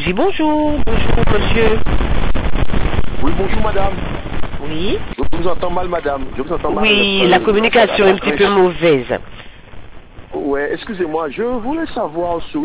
Oui, bonjour, bonjour monsieur. Oui, bonjour madame. Oui. Je vous entends mal madame. Je vous entends mal. Oui, la communication est un petit peu mauvaise. Ouais, excusez-moi, je voulais savoir sur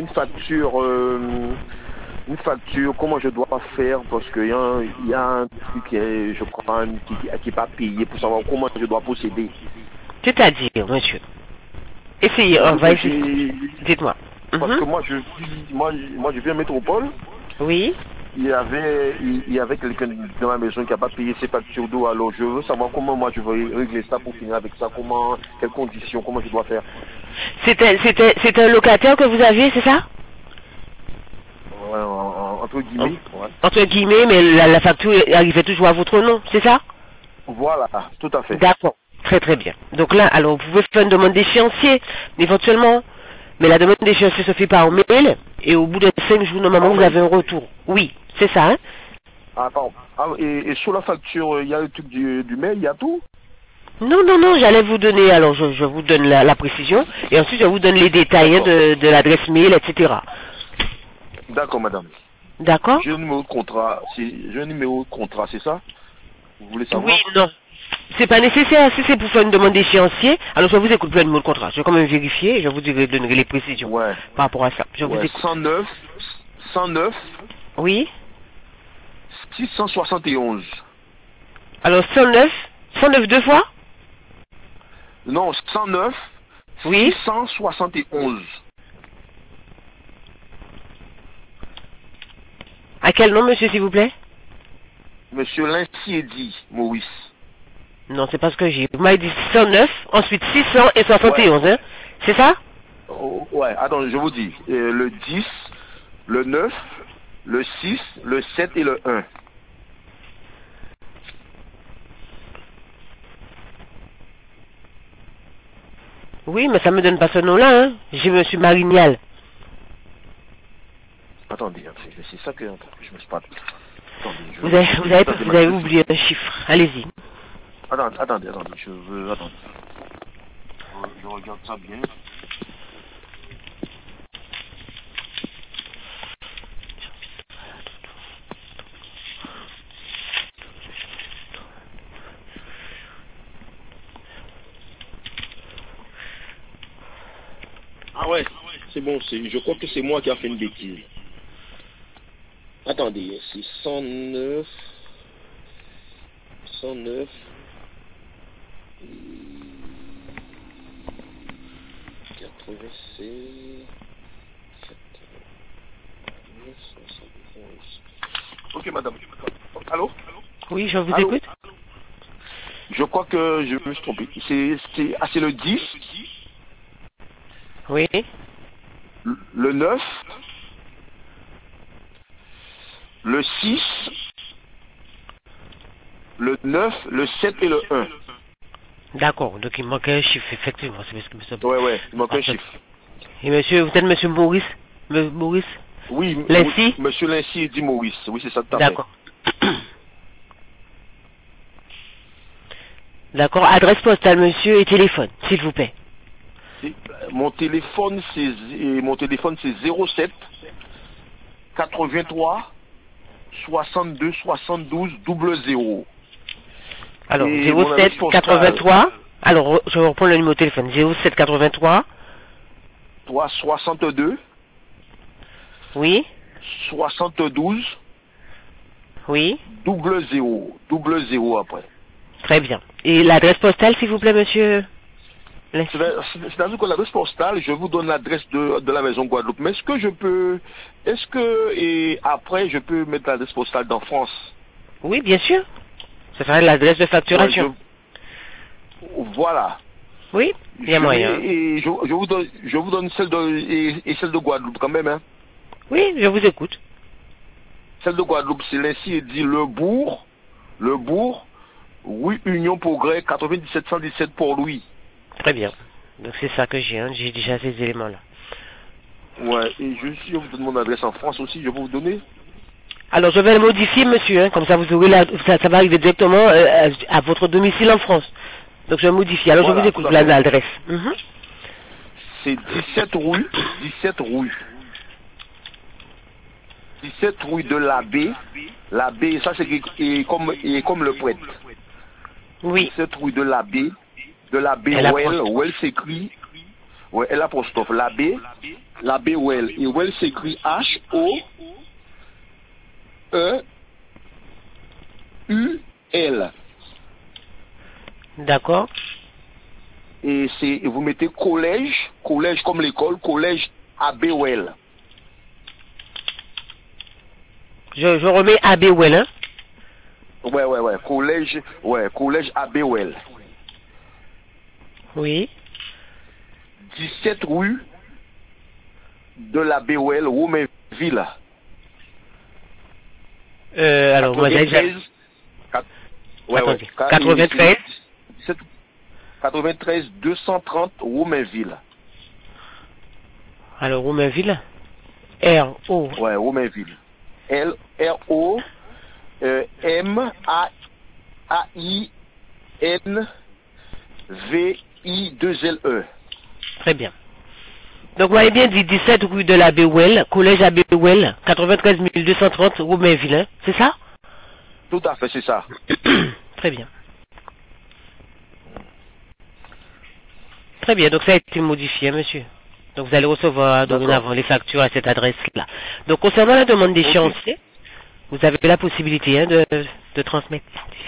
une facture, comment je dois faire parce qu'il y a un truc, je crois, qui n'est pas payé pour savoir comment je dois procéder. C'est-à-dire, monsieur. Essayez, on C'est-à-dire va que essayer. Dites-moi. parce que Mhm. moi je viens à Métropole. Oui. Il y avait quelqu'un dans la maison qui n'a pas payé ses factures d'eau, alors je veux savoir comment moi je vais régler ça pour finir avec ça, quelles conditions, comment je dois faire. C'est un locataire que vous aviez, c'est ça? Ouais, entre En- guillemets, ouais. Entre guillemets, mais la facture arrivait toujours à votre nom, c'est ça? Voilà, tout à fait. D'accord. Très très bien. Donc là, alors vous pouvez faire une demande d'échéancier, éventuellement. Mais la demande d'échéancier se fait par mail, et au bout de 5 jours, normalement, Par vous mail. avez un retour. Oui, c'est ça, hein? Attends. Ah, et sur la facture, il y a le truc du mail, il y a tout? Non, non, non, j'allais vous donner, alors je vous donne la précision, et ensuite je vous donne les détails hein, D'accord. de l'adresse mail, etc. D'accord, madame. D'accord? J'ai un numéro de contrat, c'est ça? Vous voulez Oui, savoir? non. C'est pas nécessaire, si c'est pour faire une demande d'échéancier, alors je vous écoute plein de mots de contrat. Je vais quand même vérifier et je vous donnerai les précisions Ouais. par rapport à ça. Je vous Ouais, écoute. 109, Oui? 671. Alors 109, 109 deux fois? Non, 109, Oui? 671. À quel nom, monsieur, s'il vous plaît? Monsieur Lincier-dit, Maurice. Non, c'est pas ce que j'ai. Vous m'avez dit 109, ensuite 600 et Ouais. 71, hein? C'est ça? Oh, ouais, attends, je vous dis. Le 10, le 9, le 6, le 7 et le 1. Oui, mais ça me donne pas ce nom-là, hein? J'ai monsieur Marignal. Attendez, c'est ça que je me suis pas... Attendez, Vous je vais juste vous avez dématérialiser. oublié un chiffre. Allez-y. Attendez, je veux... Attendez. Je regarde ça bien. Ah ouais, c'est bon, je crois que c'est moi qui a fait une bêtise. Attendez, c'est 109, 109, 96, 71. Ok, madame. Allô? Oui, je vous Allô? écoute. Je crois que je me suis trompé. C'est le 10, Oui. le 9, le 6, le 9, le 7 et le 1. D'accord, donc il manquait un chiffre, effectivement, c'est parce que monsieur... Ouais, il manque un chiffre. Et monsieur, vous êtes monsieur Maurice Maurice Oui, Lacy? monsieur Lincier dit Maurice. Oui, c'est ça, tout à fait. D'accord. D'accord, adresse postale, monsieur, et téléphone, s'il vous plaît. Mon téléphone, c'est 07 83 62 72 00. Alors, Et mon adresse 07 postale, 83, alors, je reprends le numéro de téléphone, 07 83, 62 oui, 72 oui, 00 après. très bien. Et l'adresse postale, s'il vous plaît, monsieur Lacy? C'est-à-dire que l'adresse postale, je vous donne l'adresse de la maison Guadeloupe. Mais et après, je peux mettre l'adresse postale dans France? Oui, bien sûr. Ce sera l'adresse de Ouais, facturation. voilà. Oui, il y a moyen. Je vous donne celle de Guadeloupe quand même, hein. Oui, je vous écoute. Celle de Guadeloupe, c'est ainsi dit le bourg, rue Union Progrès, 9717 Port-Louis. Très bien. Donc c'est ça que j'ai, hein. J'ai déjà ces éléments-là. Ouais, et je vous donne mon adresse en France aussi, je vais vous donner. Alors je vais le modifier, monsieur, hein. Comme ça vous aurez ça va arriver directement à votre domicile en France. Donc je vais modifier. Alors je vous Voilà, tout écoute à fait. l'adresse. Mhm. C'est 17 rue, 17 rue de l'Abbé. L'Abbé, ça c'est comme le prêtre. Oui. 17 rue de l'Abbé. De l'Abbé Well. Well s'écrit. Ouais, l'apostrophe. L'Abbé. L'Abbé Well. Et Well s'écrit H-O-E-U-L. D'accord. Et vous mettez collège comme l'école, collège Abbé Well. Je remets Abbé Well, hein? Ouais, collège Abbé Well. Oui. 17 rue de l'Abbé Well, Romainville. Alors, moi, j'ai 93. 93 230 Romainville. Alors, Romainville. R-O. Ouais, Romainville. L-R-O-M-A-I-N-V-I-2-L-E. Très bien. Donc, vous m'avez bien dit 17 rue de l'Abbé Well, collège Abbé Well, 93 230 Romainville, hein? C'est ça? Tout à fait, c'est ça. Très bien. Très bien, donc ça a été modifié, monsieur. Donc vous allez recevoir dorénavant les factures à cette adresse-là. Donc concernant la demande d'échéancier, vous avez la possibilité de transmettre.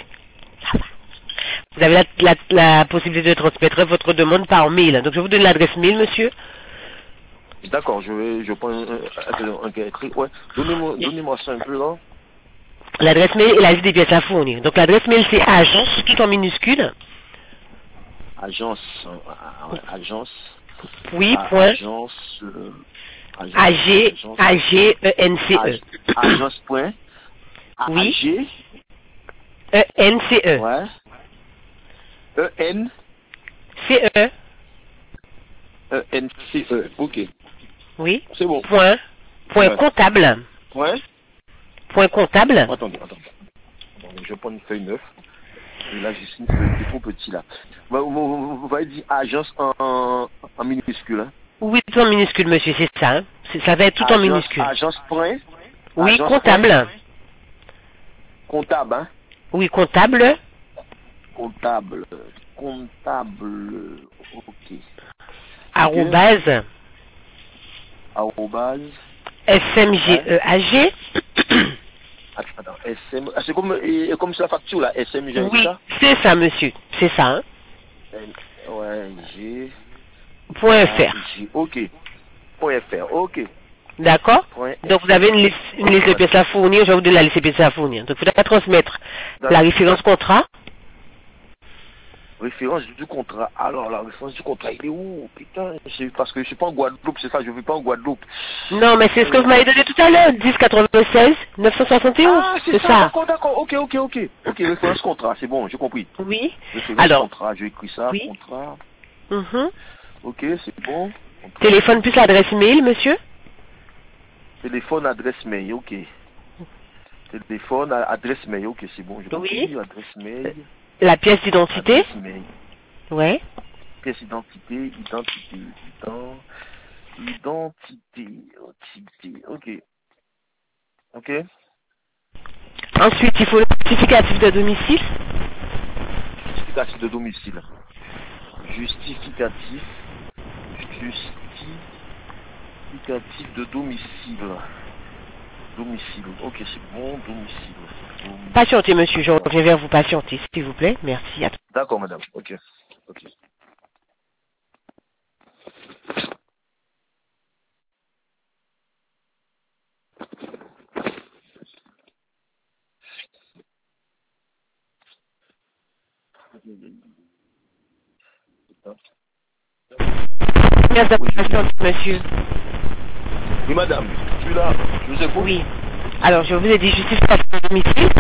Vous avez la possibilité de transmettre votre demande par mail. Donc je vous donne l'adresse mail, monsieur. D'accord, je prends un écrit. Ouais. Donnez-moi ça un peu là. L'adresse mail et la liste des pièces à fournir. Donc l'adresse mail c'est agence, tout en minuscule. Agence. Oui, point. Agence. A-G-E-N-C-E. Agence, point. Oui. E-N-C-E. Ouais. E-N. C-E. E-N-C-E. Ok. Oui. C'est bon. Point Ouais. comptable. Ouais. Point comptable. Attendez. Je prends une feuille neuve. Et là, j'ai une feuille trop petit là. Vous m'avez dit agence en minuscule. Hein? Oui, tout en minuscule, monsieur, c'est ça. Hein? Ça va être tout en minuscule. Agence point. Oui, agence comptable. Point. Comptable, hein? Oui, comptable. Comptable. Ok. Arrobase. SMGEAG. Attends, SM. C'est comme sur la facture là, SMG. Oui, c'est ça, monsieur. C'est ça. Hein? Ouais, G. Point .fr. Ok. Point .fr. Ok. D'accord. Donc vous avez une liste de pièces à fournir. Je vais vous donner la liste de pièces à fournir. Donc vous devez transmettre la référence contrat. Référence du contrat. Alors la référence du contrat, il est où? Putain, parce que je suis pas en Guadeloupe, c'est ça, je vis pas en Guadeloupe. Non, mais c'est ce que vous m'avez donné tout à l'heure, 1096 971. Ah, c'est ça. D'accord. Ok. Ok, référence contrat, c'est bon, j'ai compris. Oui. Référence Alors. Contrat, j'ai écrit ça, oui. Contrat. Ok, c'est bon. Contrat. Téléphone plus l'adresse mail, monsieur. Téléphone, adresse mail, ok. Téléphone, adresse mail, ok, c'est bon, j'ai compris. Oui. Adresse mail. La pièce d'identité. Ouais. Pièce d'identité, ok. Ensuite, il faut le justificatif de domicile. Justificatif de domicile. Justificatif de domicile. Ok, c'est bon, domicile. Patientez, monsieur, je reviens vers vous, patienter, s'il vous plaît. Merci. D'accord, madame. Ok. Merci de patienter, monsieur. Oui, madame, je suis là. Je vous écoute. Oui. Alors, je vous ai dit justificatif de domicile.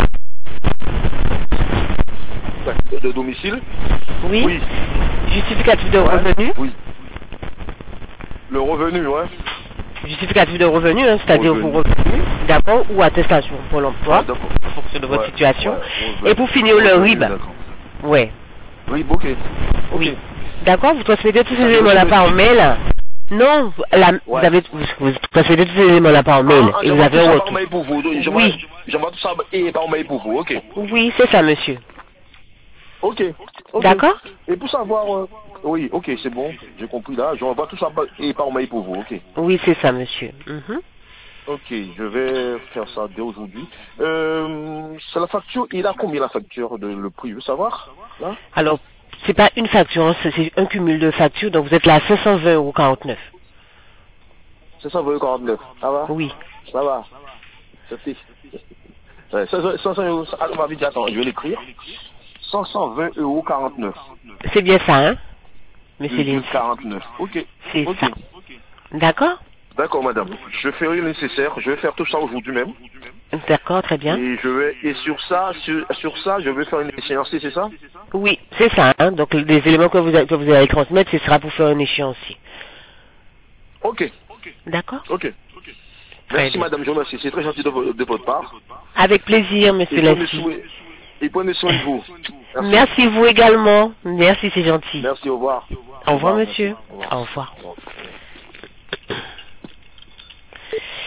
De domicile? Oui. Justificatif de revenu? Oui. Le revenu, ouais. Justificatif de revenu, hein, c'est-à-dire vos revenus, d'accord, ou attestation pour l'emploi, en fonction de votre situation. Et pour finir, le RIB. Ouais. RIB, ok. Oui. D'accord, vous transmettez tous ces éléments-là par mail. Non, vous Ouais. avez, vous procédez tous ces éléments-là par mail, et vous J'envoie avez tout un ça par retour. mail pour vous. Oui, J'envoie tout ça et par mail pour vous. Ok. oui, c'est ça, monsieur. Ok. Ok. D'accord? Et pour savoir... oui, ok, c'est bon. J'ai compris là. J'envoie tout ça et par mail pour vous. Ok. Oui, c'est ça, monsieur. Mhm. Ok, je vais faire ça dès aujourd'hui. C'est la facture. Il a combien la facture de le prix? Je veux savoir. Là? Alors, c'est pas une facture, hein, c'est un cumul de factures, donc vous êtes là à 520,49 €. C'est 549. Ça va? Oui, Ça va. C'est ouais, 500 euros. Ah, on m'avait dit, attends, je vais l'écrire. 520,49 €. c'est bien ça, hein, monsieur Virgule Lindsay. 49. Ok. C'est Ok. ça. D'accord? D'accord, madame. Je ferai le nécessaire. Je vais faire tout ça aujourd'hui même. D'accord, très bien. Et sur ça, je vais faire une échéancier, c'est ça? Oui, c'est ça, hein, donc les éléments que vous allez transmettre, ce sera pour faire un échéancier. Ok. D'accord? Ok. Très Merci, bien. madame. Je vous remercie. C'est très gentil de votre part. Avec plaisir, monsieur Et prenez Lindsay. soin, et prenez soin de vous. Merci. Merci vous également. Merci, c'est gentil. Merci, au revoir. Au Au revoir, revoir, merci. monsieur. Au revoir. Au revoir. Au revoir.